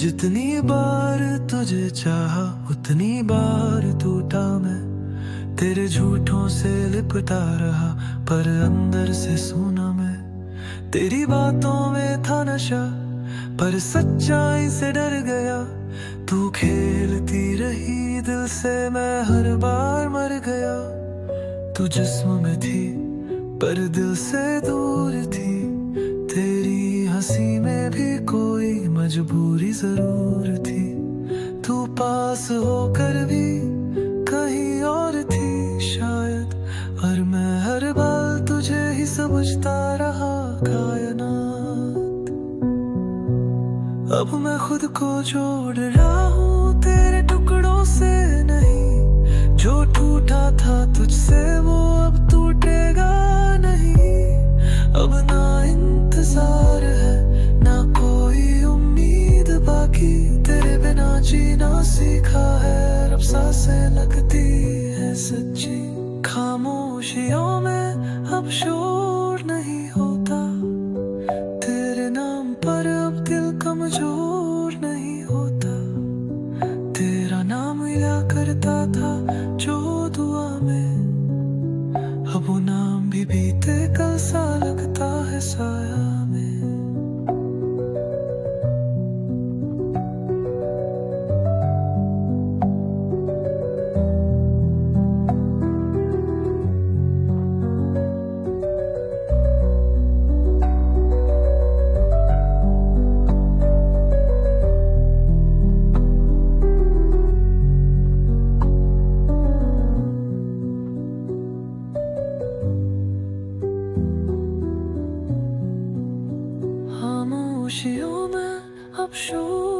जितनी बार तुझे चाहा उतनी बार टूटा मैं। तेरे झूठों से लिपटा रहा पर अंदर से सूना मैं। तेरी बातों में था नशा पर सच्चाई से डर गया। तू खेलती रही दिल से, मैं हर बार मर गया। तू जिस्म में थी पर दिल से दूर थी। तेरी हंसी में भी कोई मजबूरी जरूर थी। तू पास होकर भी कहीं और थी शायद, और मैं हर बार तुझे ही समझता रहा कायनात। अब मैं खुद को जोड़ रहा हूँ तेरे टुकड़ों से नहीं। जो टूटा था तुझसे वो अब टूटेगा नहीं। अब ना इंतजार है ना कोई उम्मीद बाकी। तेरे बिना जीना सीखा है, अब सांसें लगती है सच्ची। खामोशियों में अब शोर नहीं होता। तेरे नाम पर अब दिल कमजोर नहीं होता। तेरा नाम लिया करता था जो दुआ में, अब वो नाम भी बीते कल सा लगता है साया में। खामोशियों में अब शोर